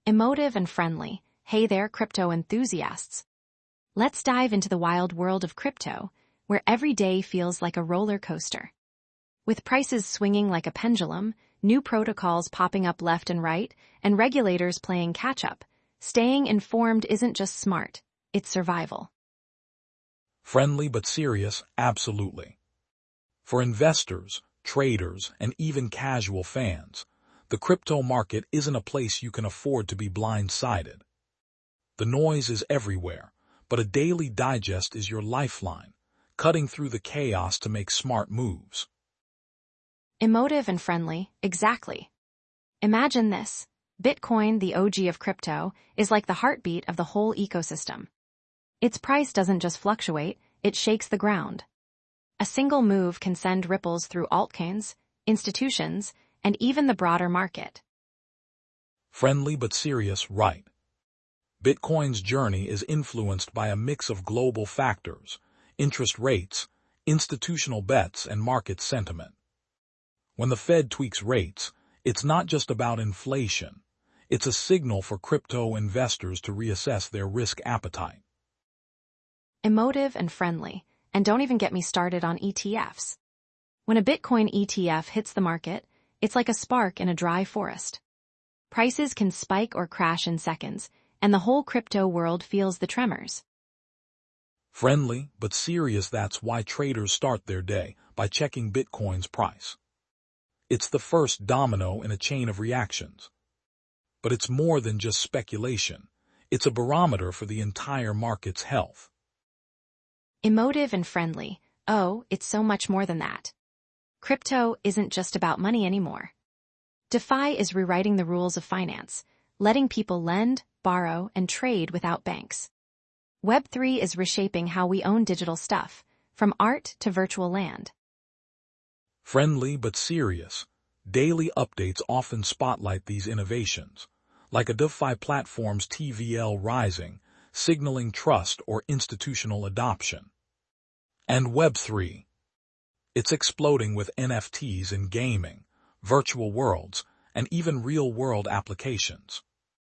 Emotive and friendly. Hey there, crypto enthusiasts. Let's dive into the wild world of crypto, where every day feels like a roller coaster. With prices swinging like a pendulum, new protocols popping up left and right, and regulators playing catch-up, staying informed isn't just smart, it's survival. Friendly but serious, absolutely. For investors, traders, and even casual fans, the crypto market isn't a place you can afford to be blindsided. The noise is everywhere, but a daily digest is your lifeline, cutting through the chaos to make smart moves. Emotive and friendly, exactly. Imagine this. Bitcoin, the OG of crypto, is like the heartbeat of the whole ecosystem. Its price doesn't just fluctuate, it shakes the ground. A single move can send ripples through altcoins, institutions, and even the broader market. Friendly but serious, right. Bitcoin's journey is influenced by a mix of global factors, interest rates, institutional bets, and market sentiment. When the Fed tweaks rates, it's not just about inflation. It's a signal for crypto investors to reassess their risk appetite. Emotive and friendly, and don't even get me started on ETFs. When a Bitcoin ETF hits the market, it's like a spark in a dry forest. Prices can spike or crash in seconds, and the whole crypto world feels the tremors. Friendly but serious, that's why traders start their day by checking Bitcoin's price. It's the first domino in a chain of reactions. But it's more than just speculation. It's a barometer for the entire market's health. Emotive and friendly. Oh, it's so much more than that. Crypto isn't just about money anymore. DeFi is rewriting the rules of finance, letting people lend, borrow, and trade without banks. Web3 is reshaping how we own digital stuff, from art to virtual land. Friendly but serious, daily updates often spotlight these innovations, like a DeFi platform's TVL rising, signaling trust or institutional adoption. And Web3. It's exploding with NFTs in gaming, virtual worlds, and even real-world applications.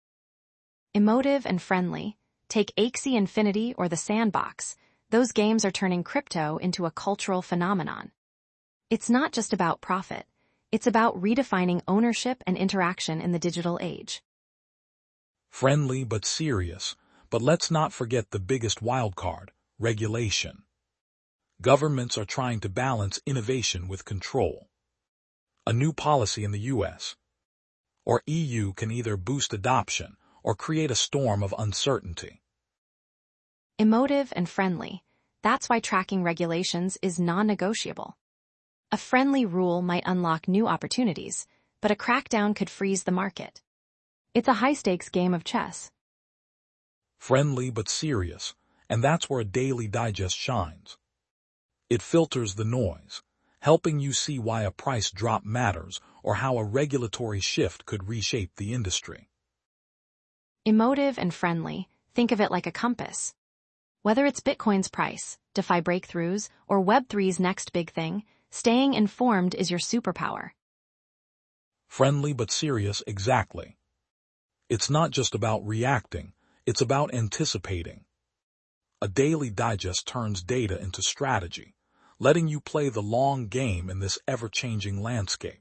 Emotive and friendly. Take Axie Infinity or The Sandbox. Those games are turning crypto into a cultural phenomenon. It's not just about profit. It's about redefining ownership and interaction in the digital age. Friendly but serious, but let's not forget the biggest wildcard, regulation. Governments are trying to balance innovation with control. A new policy in the US or EU can either boost adoption or create a storm of uncertainty. Emotive and friendly. That's why tracking regulations is non-negotiable. A friendly rule might unlock new opportunities, but a crackdown could freeze the market. It's a high-stakes game of chess. Friendly but serious, and that's where a daily digest shines. It filters the noise, helping you see why a price drop matters or how a regulatory shift could reshape the industry. Emotive and friendly. Think of it like a compass. Whether it's Bitcoin's price, DeFi breakthroughs, or Web3's next big thing, staying informed is your superpower. Friendly but serious, exactly. It's not just about reacting, it's about anticipating. A daily digest turns data into strategy, letting you play the long game in this ever-changing landscape.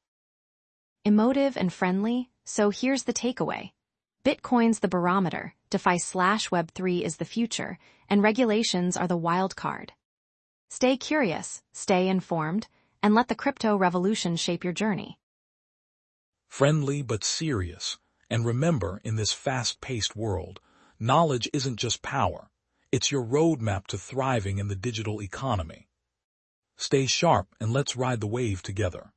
Emotive and friendly, so here's the takeaway. Bitcoin's the barometer, DeFi/Web3 is the future, and regulations are the wild card. Stay curious, stay informed, and let the crypto revolution shape your journey. Friendly but serious, and remember, in this fast-paced world, knowledge isn't just power, it's your roadmap to thriving in the digital economy. Stay sharp and let's ride the wave together.